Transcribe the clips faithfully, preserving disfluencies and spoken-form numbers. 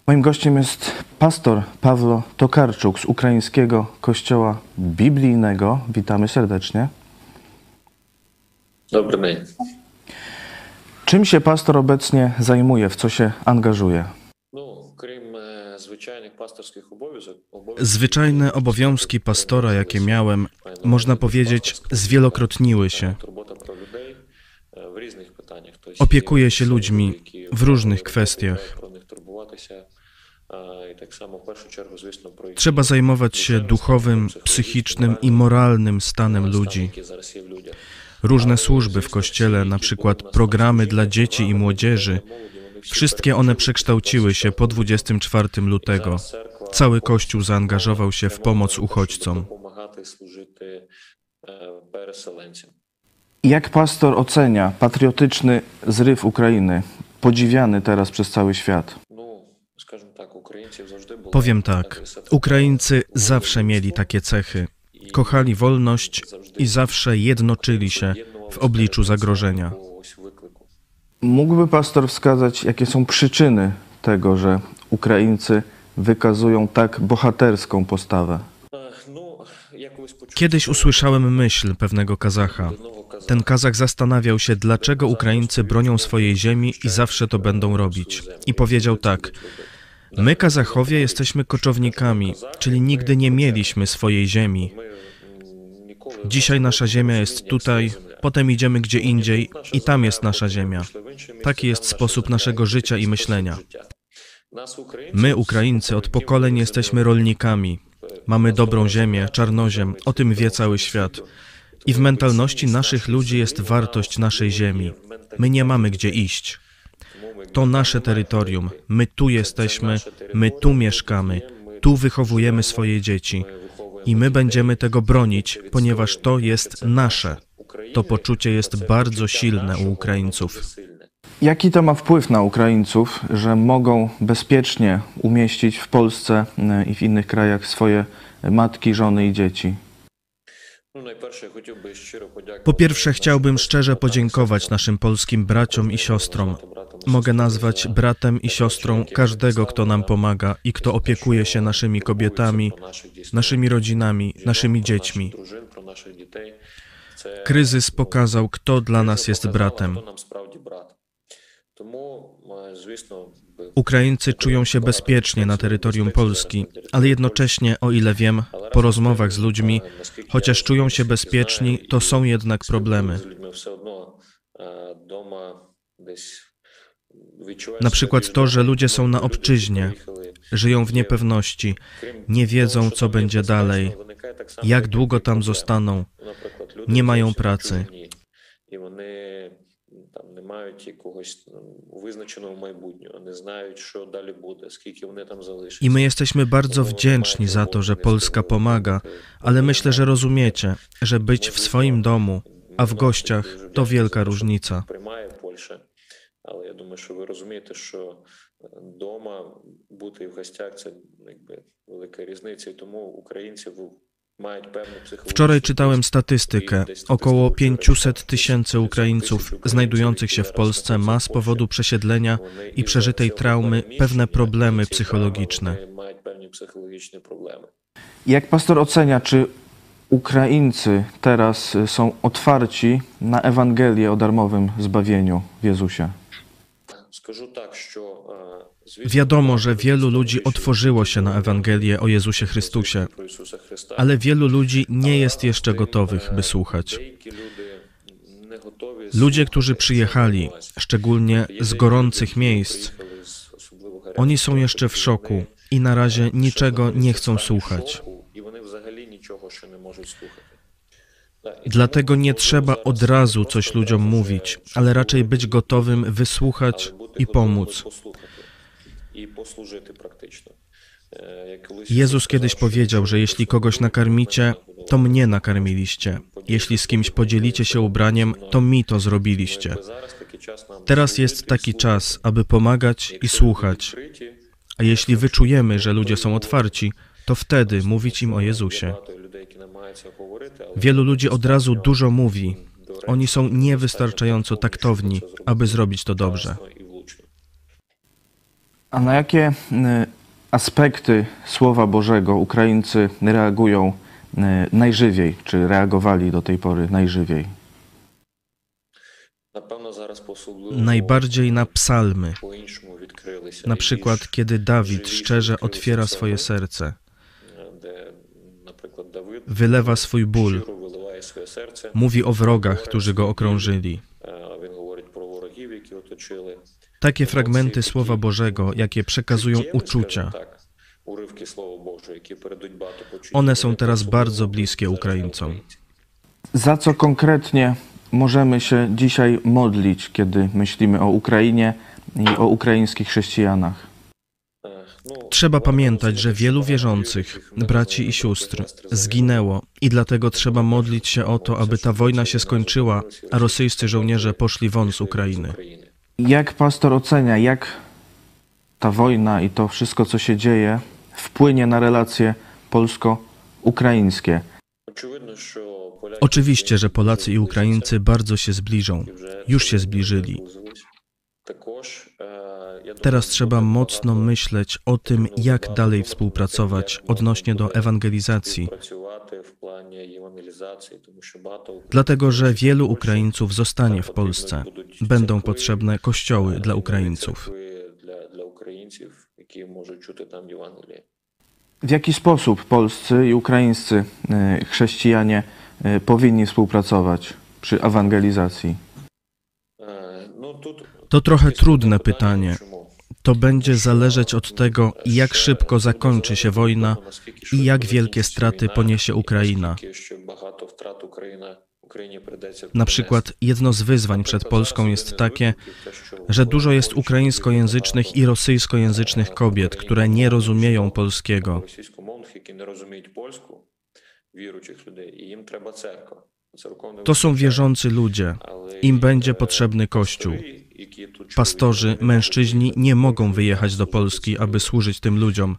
Moim gościem jest pastor Pawlo Tokarczuk z ukraińskiego kościoła biblijnego. Witamy serdecznie. Dobry dzień. Czym się pastor obecnie zajmuje, w co się angażuje? Zwyczajne obowiązki pastora, jakie miałem, można powiedzieć, zwielokrotniły się. Opiekuję się ludźmi w różnych kwestiach. Trzeba zajmować się duchowym, psychicznym i moralnym stanem ludzi. Różne służby w Kościele, na przykład programy dla dzieci i młodzieży, wszystkie one przekształciły się po dwudziestego czwartego lutego. Cały Kościół zaangażował się w pomoc uchodźcom. Jak pastor ocenia patriotyczny zryw Ukrainy, podziwiany teraz przez cały świat? Powiem tak, Ukraińcy zawsze mieli takie cechy. Kochali wolność i zawsze jednoczyli się w obliczu zagrożenia. Mógłby pastor wskazać, jakie są przyczyny tego, że Ukraińcy wykazują tak bohaterską postawę? Kiedyś usłyszałem myśl pewnego Kazacha. Ten Kazach zastanawiał się, dlaczego Ukraińcy bronią swojej ziemi i zawsze to będą robić. I powiedział tak: my, Kazachowie, jesteśmy koczownikami, czyli nigdy nie mieliśmy swojej ziemi. Dzisiaj nasza ziemia jest tutaj, potem idziemy gdzie indziej i tam jest nasza ziemia. Taki jest sposób naszego życia i myślenia. My, Ukraińcy, od pokoleń jesteśmy rolnikami. Mamy dobrą ziemię, czarnoziem, o tym wie cały świat. I w mentalności naszych ludzi jest wartość naszej ziemi. My nie mamy gdzie iść. To nasze terytorium. My tu jesteśmy, my tu mieszkamy, tu wychowujemy swoje dzieci. I my będziemy tego bronić, ponieważ to jest nasze. To poczucie jest bardzo silne u Ukraińców. Jaki to ma wpływ na Ukraińców, że mogą bezpiecznie umieścić w Polsce i w innych krajach swoje matki, żony i dzieci? Po pierwsze, chciałbym szczerze podziękować naszym polskim braciom i siostrom. Mogę nazwać bratem i siostrą każdego, kto nam pomaga i kto opiekuje się naszymi kobietami, naszymi rodzinami, naszymi dziećmi. Kryzys pokazał, kto dla nas jest bratem. Ukraińcy czują się bezpiecznie na terytorium Polski, ale jednocześnie, o ile wiem, po rozmowach z ludźmi, chociaż czują się bezpieczni, to są jednak problemy. Na przykład to, że ludzie są na obczyźnie, żyją w niepewności, nie wiedzą, co będzie dalej, jak długo tam zostaną, nie mają pracy. I my jesteśmy bardzo wdzięczni za to, że Polska pomaga, ale myślę, że rozumiecie, że być w swoim domu, a w gościach to wielka różnica. Але я думаю, що ви розумієте, що вдома бути і в гостях – це якби велика різниця, і тому українці mają pewne psychologiczne... Wczoraj czytałem statystykę. Około pięćset tysięcy Ukraińców znajdujących się w Polsce ma z powodu przesiedlenia i przeżytej traumy pewne problemy psychologiczne. Jak pastor ocenia, czy Ukraińcy teraz są otwarci na Ewangelię o darmowym zbawieniu w Jezusie? Wiadomo, że wielu ludzi otworzyło się na Ewangelię o Jezusie Chrystusie, ale wielu ludzi nie jest jeszcze gotowych, by słuchać. Ludzie, którzy przyjechali, szczególnie z gorących miejsc, oni są jeszcze w szoku i na razie niczego nie chcą słuchać. Dlatego nie trzeba od razu coś ludziom mówić, ale raczej być gotowym wysłuchać i pomóc. Jezus kiedyś powiedział, że jeśli kogoś nakarmicie, to mnie nakarmiliście. Jeśli z kimś podzielicie się ubraniem, to mi to zrobiliście. Teraz jest taki czas, aby pomagać i słuchać. A jeśli wyczujemy, że ludzie są otwarci, to wtedy mówić im o Jezusie. Wielu ludzi od razu dużo mówi. Oni są niewystarczająco taktowni, aby zrobić to dobrze. A na jakie aspekty Słowa Bożego Ukraińcy reagują najżywiej, czy reagowali do tej pory najżywiej? Najbardziej na psalmy. Na przykład, kiedy Dawid szczerze otwiera swoje serce, wylewa swój ból, mówi o wrogach, którzy go okrążyli. Takie fragmenty Słowa Bożego, jakie przekazują uczucia, one są teraz bardzo bliskie Ukraińcom. Za co konkretnie możemy się dzisiaj modlić, kiedy myślimy o Ukrainie i o ukraińskich chrześcijanach? Trzeba pamiętać, że wielu wierzących, braci i sióstr, zginęło i dlatego trzeba modlić się o to, aby ta wojna się skończyła, a rosyjscy żołnierze poszli won z Ukrainy. Jak pastor ocenia, jak ta wojna i to wszystko, co się dzieje, wpłynie na relacje polsko-ukraińskie? Oczywiście, że Polacy i Ukraińcy bardzo się zbliżą. Już się zbliżyli. Teraz trzeba mocno myśleć o tym, jak dalej współpracować odnośnie do ewangelizacji. Dlatego, że wielu Ukraińców zostanie w Polsce. Będą potrzebne kościoły dla Ukraińców. W jaki sposób polscy i ukraińscy chrześcijanie powinni współpracować przy ewangelizacji? To trochę trudne pytanie. To będzie zależeć od tego, jak szybko zakończy się wojna i jak wielkie straty poniesie Ukraina. Na przykład jedno z wyzwań przed Polską jest takie, że dużo jest ukraińskojęzycznych i rosyjskojęzycznych kobiet, które nie rozumieją polskiego. To są wierzący ludzie. Im będzie potrzebny Kościół. Pastorzy, mężczyźni nie mogą wyjechać do Polski, aby służyć tym ludziom.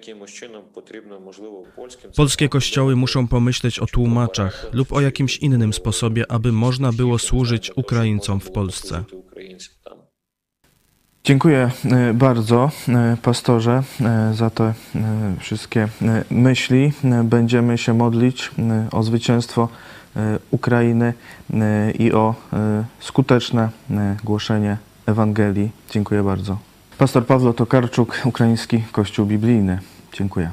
Polskie kościoły muszą pomyśleć o tłumaczach lub o jakimś innym sposobie, aby można było służyć Ukraińcom w Polsce. Dziękuję bardzo, pastorze, za te wszystkie myśli. Będziemy się modlić o zwycięstwo Ukrainy i o skuteczne głoszenie Ewangelii. Dziękuję bardzo. Pastor Pawlo Tokarczuk, Ukraiński Kościół Biblijny. Dziękuję.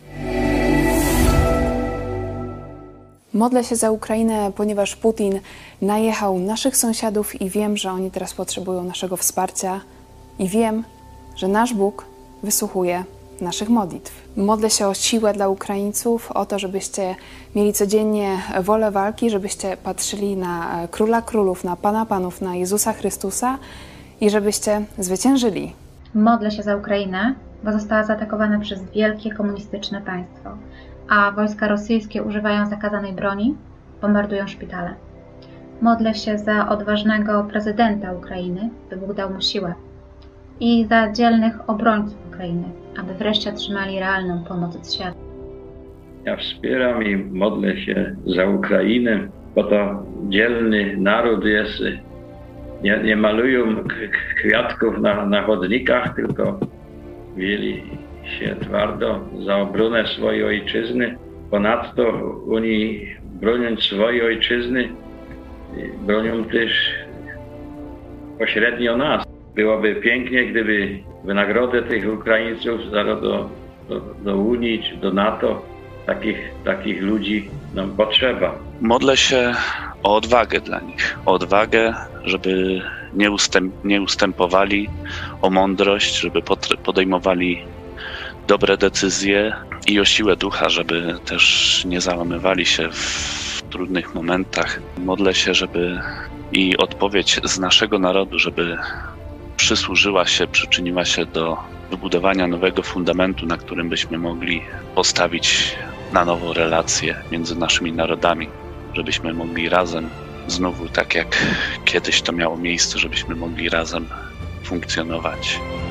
Modlę się za Ukrainę, ponieważ Putin najechał naszych sąsiadów i wiem, że oni teraz potrzebują naszego wsparcia i wiem, że nasz Bóg wysłuchuje naszych modlitw. Modlę się o siłę dla Ukraińców, o to, żebyście mieli codziennie wolę walki, żebyście patrzyli na Króla Królów, na Pana Panów, na Jezusa Chrystusa i żebyście zwyciężyli. Modlę się za Ukrainę, bo została zaatakowana przez wielkie komunistyczne państwo, a wojska rosyjskie używają zakazanej broni, bombardują szpitale. Modlę się za odważnego prezydenta Ukrainy, by Bóg dał mu siłę, i za dzielnych obrońców Ukrainy, aby wreszcie otrzymali realną pomoc od świata. Ja wspieram i modlę się za Ukrainę, bo to dzielny naród jest. Nie, nie malują kwiatków na, na chodnikach, tylko wzięli się twardo za obronę swojej ojczyzny. Ponadto oni, broniąc swojej ojczyzny, bronią też pośrednio nas. Byłoby pięknie, gdyby wynagrodę tych Ukraińców do, do, do Unii czy do NATO, takich, takich ludzi nam potrzeba. Modlę się o odwagę dla nich, o odwagę, żeby nie, ustęp, nie ustępowali, o mądrość, żeby podejmowali dobre decyzje i o siłę ducha, żeby też nie załamywali się w trudnych momentach. Modlę się, żeby i odpowiedź z naszego narodu, żeby przysłużyła się, przyczyniła się do wybudowania nowego fundamentu, na którym byśmy mogli postawić na nowo relacje między naszymi narodami, żebyśmy mogli razem, znowu tak jak kiedyś to miało miejsce, żebyśmy mogli razem funkcjonować.